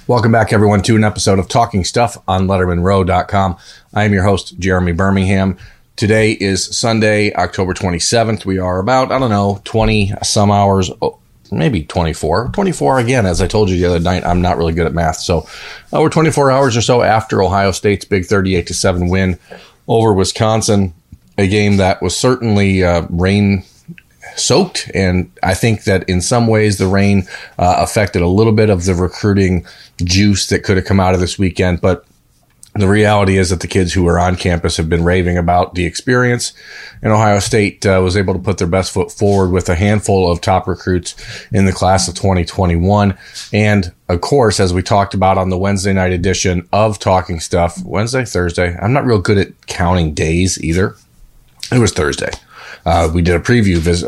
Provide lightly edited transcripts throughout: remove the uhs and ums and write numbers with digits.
Welcome back, everyone, to an episode of Talking Stuff on LettermanRow.com. I am your host, Jeremy Birmingham. Today is Sunday, October 27th. We are about, 20 some hours, maybe 24 again. As I told you the other night, I'm not really good at math. So we're 24 hours or so after Ohio State's big 38-7 win over Wisconsin, a game that was certainly rain soaked, and I think that in some ways the rain affected a little bit of the recruiting juice that could have come out of this weekend. But the reality is that the kids who are on campus have been raving about the experience, and Ohio State was able to put their best foot forward with a handful of top recruits in the class of 2021. And of course, as we talked about on the Wednesday night edition of Talking Stuff, Thursday, I'm not real good at counting days either. It was Thursday. We did a visitor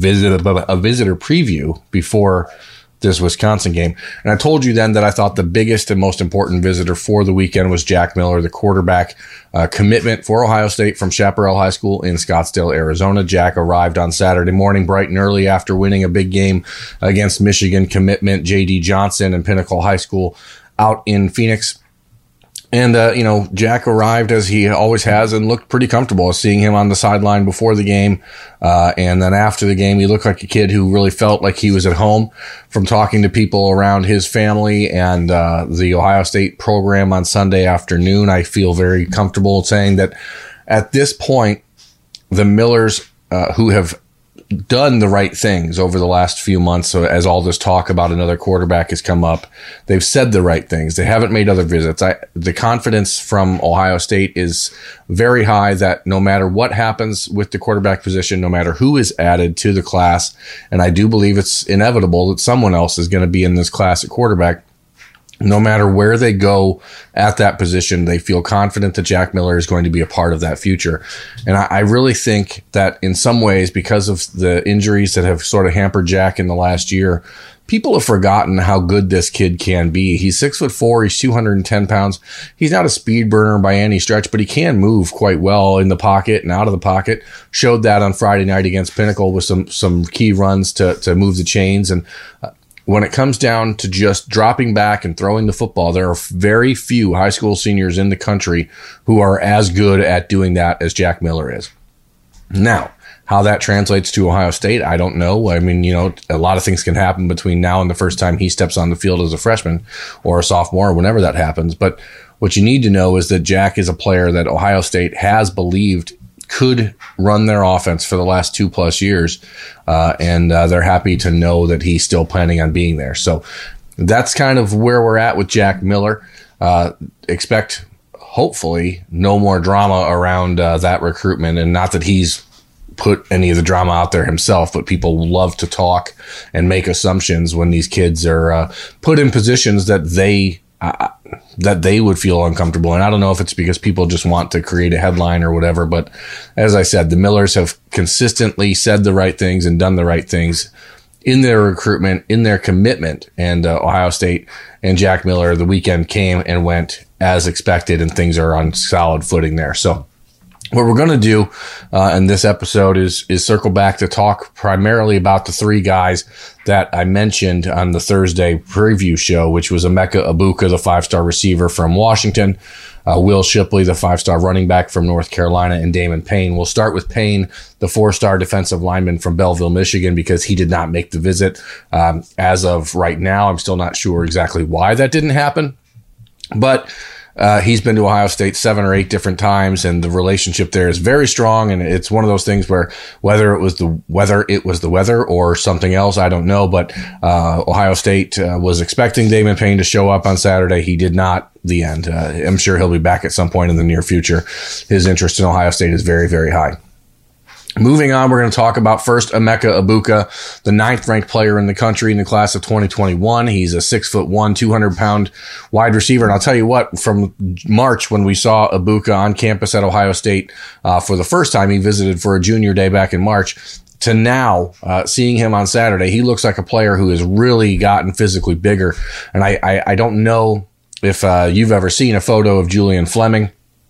preview before this Wisconsin game. And I told you then that I thought the biggest and most important visitor for the weekend was Jack Miller, the quarterback commitment for Ohio State from Chaparral High School in Scottsdale, Arizona. Jack arrived on Saturday morning bright and early after winning a big game against Michigan commitment J.D. Johnson and Pinnacle High School out in Phoenix. And, Jack arrived as he always has and looked pretty comfortable. Seeing him on the sideline before the game. And then after the game, he looked like a kid who really felt like he was at home from talking to people around his family and the Ohio State program on Sunday afternoon. I feel very comfortable saying that at this point, the Millers who have done the right things over the last few months. So as all this talk about another quarterback has come up, they've said the right things. They haven't made other visits. The confidence from Ohio State is very high that no matter what happens with the quarterback position, no matter who is added to the class, and I do believe it's inevitable that someone else is going to be in this class at quarterback, no matter where they go at that position, they feel confident that Jack Miller is going to be a part of that future. And I really think that in some ways, because of the injuries that have sort of hampered Jack in the last year, people have forgotten how good this kid can be. He's 6'4", he's 210 pounds. He's not a speed burner by any stretch, but he can move quite well in the pocket and out of the pocket. Showed that on Friday night against Pinnacle with some key runs to move the chains. And when it comes down to just dropping back and throwing the football, there are very few high school seniors in the country who are as good at doing that as Jack Miller is. Now, how that translates to Ohio State, I don't know. I mean, a lot of things can happen between now and the first time he steps on the field as a freshman or a sophomore or whenever that happens. But what you need to know is that Jack is a player that Ohio State has believed could run their offense for the last 2+ years, and they're happy to know that he's still planning on being there. So that's kind of where we're at with Jack Miller. Expect, hopefully, no more drama around that recruitment, and not that he's put any of the drama out there himself, but people love to talk and make assumptions when these kids are put in positions that they would feel uncomfortable. And I don't know if it's because people just want to create a headline or whatever, but as I said, the Millers have consistently said the right things and done the right things in their recruitment, in their commitment. And Ohio State and Jack Miller, the weekend came and went as expected, and things are on solid footing there. So what we're going to do in this episode is circle back to talk primarily about the three guys that I mentioned on the Thursday preview show, which was Emeka Egbuka, the 5-star receiver from Washington, Will Shipley, the 5-star running back from North Carolina, and Damon Payne. We'll start with Payne, the 4-star defensive lineman from Belleville, Michigan, because he did not make the visit. As of right now, I'm still not sure exactly why that didn't happen, but he's been to Ohio State 7 or 8 different times, and the relationship there is very strong. And it's one of those things where whether it was the weather or something else, I don't know. But Ohio State was expecting Damon Payne to show up on Saturday. He did not. The end. I'm sure he'll be back at some point in the near future. His interest in Ohio State is very, very high. Moving on, we're going to talk about first Emeka Egbuka, the 9th-ranked player in the country in the class of 2021. He's a 6'1", 200-pound wide receiver. And I'll tell you what, from March when we saw Egbuka on campus at Ohio State for the first time, he visited for a junior day back in March, to now seeing him on Saturday, he looks like a player who has really gotten physically bigger. And I don't know if you've ever seen a photo of Julian Fleming.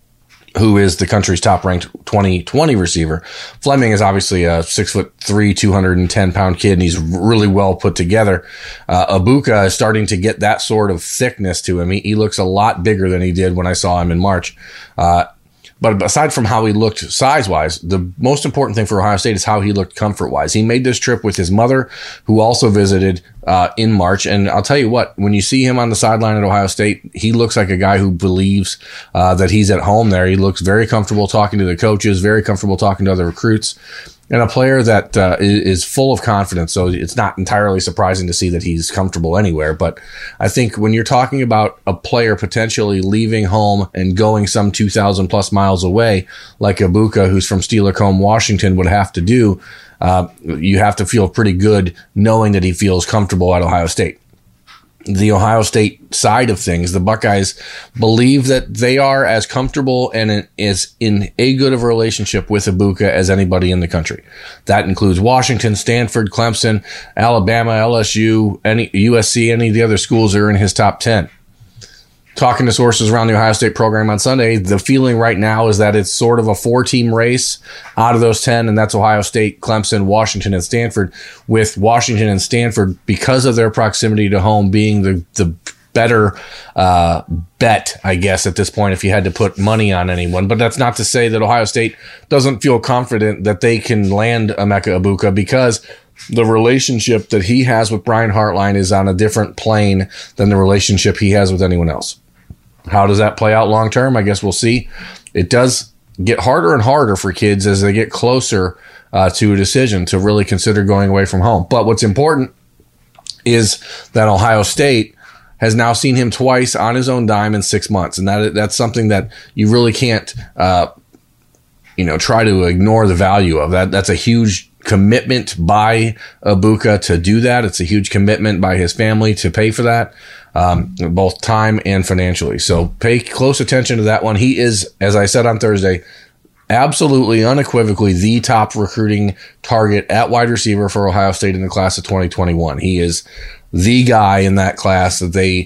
who is the country's top-ranked 2020 receiver. Fleming is obviously a 6'3", 210-pound kid, and he's really well put together. Egbuka is starting to get that sort of thickness to him. He looks a lot bigger than he did when I saw him in March. But aside from how he looked size-wise, the most important thing for Ohio State is how he looked comfort-wise. He made this trip with his mother, who also visited in March. And I'll tell you what, when you see him on the sideline at Ohio State, he looks like a guy who believes that he's at home there. He looks very comfortable talking to the coaches, very comfortable talking to other recruits, and a player that is full of confidence. So it's not entirely surprising to see that he's comfortable anywhere. But I think when you're talking about a player potentially leaving home and going some 2,000 plus miles away, like Egbuka, who's from Steilacoom, Washington, would have to do, you have to feel pretty good knowing that he feels comfortable at Ohio State. The Ohio State side of things, the Buckeyes believe that they are as comfortable and is in a good of a relationship with Egbuka as anybody in the country. That includes Washington, Stanford, Clemson, Alabama, LSU, USC, any of the other schools that are in his top 10. Talking to sources around the Ohio State program on Sunday, the feeling right now is that it's sort of a 4-team race out of those 10, and that's Ohio State, Clemson, Washington, and Stanford, with Washington and Stanford, because of their proximity to home, being the better bet, I guess, at this point, if you had to put money on anyone. But that's not to say that Ohio State doesn't feel confident that they can land Emeka Egbuka, because the relationship that he has with Brian Hartline is on a different plane than the relationship he has with anyone else. How does that play out long term? I guess we'll see. It does get harder and harder for kids as they get closer to a decision to really consider going away from home. But what's important is that Ohio State has now seen him twice on his own dime in 6 months. And that's something that you really can't try to ignore the value of. That's a huge commitment by Egbuka to do that. It's a huge commitment by his family to pay for that, both time and financially. So pay close attention to that one. He is, as I said on Thursday, absolutely unequivocally the top recruiting target at wide receiver for Ohio State in the class of 2021. He is the guy in that class that they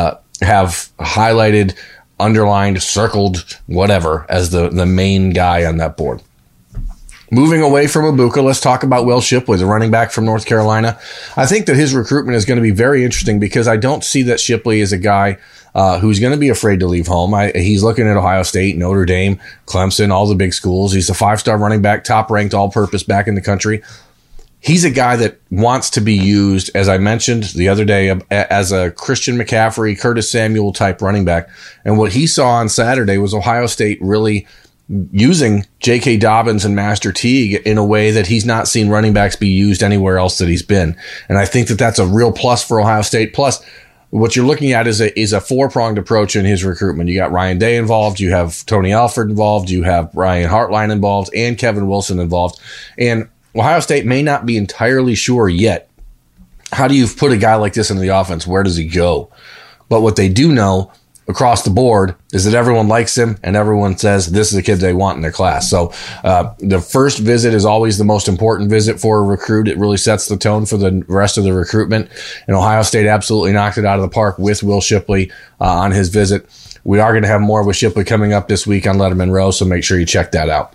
have highlighted, underlined, circled, whatever, as the main guy on that board. Moving away from Egbuka, let's talk about Will Shipley, the running back from North Carolina. I think that his recruitment is going to be very interesting, because I don't see that Shipley is a guy who's going to be afraid to leave home. He's looking at Ohio State, Notre Dame, Clemson, all the big schools. He's a 5-star running back, top-ranked all-purpose back in the country. He's a guy that wants to be used, as I mentioned the other day, as a Christian McCaffrey, Curtis Samuel type running back. And what he saw on Saturday was Ohio State really using J.K. Dobbins and Master Teague in a way that he's not seen running backs be used anywhere else that he's been. And I think that that's a real plus for Ohio State. Plus, what you're looking at is a four-pronged approach in his recruitment. You got Ryan Day involved, you have Tony Alford involved, you have Ryan Hartline involved, and Kevin Wilson involved. And Ohio State may not be entirely sure yet, how do you put a guy like this into the offense? Where does he go? But what they do know across the board is that everyone likes him, and everyone says this is the kid they want in their class. So the first visit is always the most important visit for a recruit. It really sets the tone for the rest of the recruitment. And Ohio State absolutely knocked it out of the park with Will Shipley on his visit. We are going to have more with Shipley coming up this week on Letterman Row, so make sure you check that out.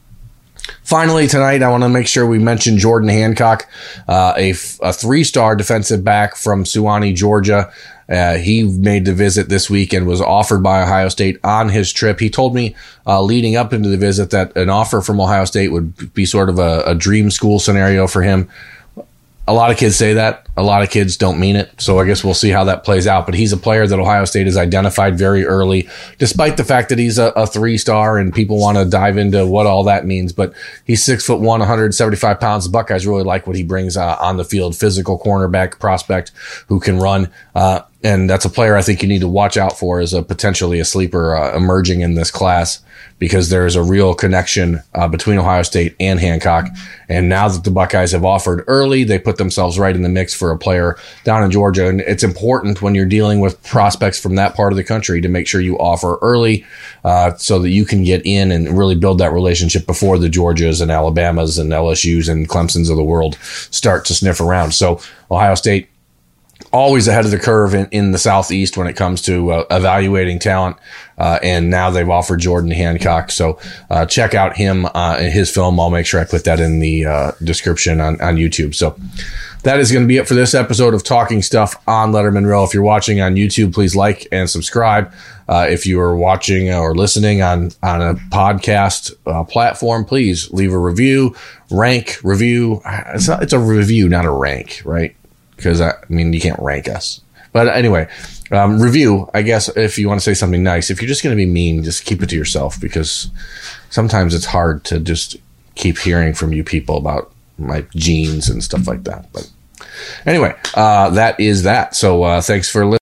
Finally, tonight, I want to make sure we mention Jordan Hancock, a 3-star defensive back from Suwanee, Georgia. He made the visit this week and was offered by Ohio State on his trip. He told me leading up into the visit that an offer from Ohio State would be sort of a dream school scenario for him. A lot of kids say that. A lot of kids don't mean it. So I guess we'll see how that plays out. But he's a player that Ohio State has identified very early, despite the fact that he's a 3-star and people want to dive into what all that means. But he's 6'1", 175 pounds. The Buckeyes really like what he brings on the field. Physical cornerback prospect who can run. And that's a player I think you need to watch out for as potentially a sleeper emerging in this class, because there is a real connection between Ohio State and Hancock. And now that the Buckeyes have offered early, they put themselves right in the mix for a player down in Georgia. And it's important when you're dealing with prospects from that part of the country to make sure you offer early so that you can get in and really build that relationship before the Georgias and Alabamas and LSUs and Clemsons of the world start to sniff around. So Ohio State always ahead of the curve in the Southeast when it comes to evaluating talent. And now they've offered Jordan Hancock. So check out him and his film. I'll make sure I put that in the description on YouTube. So that is going to be it for this episode of Talking Stuff on Letterman Row. If you're watching on YouTube, please like and subscribe. If you are watching or listening on a podcast platform, please leave a review, review. It's a review, not a rank, right? Because, you can't rank us. But anyway, review, I guess, if you want to say something nice. If you're just going to be mean, just keep it to yourself, because sometimes it's hard to just keep hearing from you people about my genes and stuff like that. But anyway, that is that. So thanks for listening.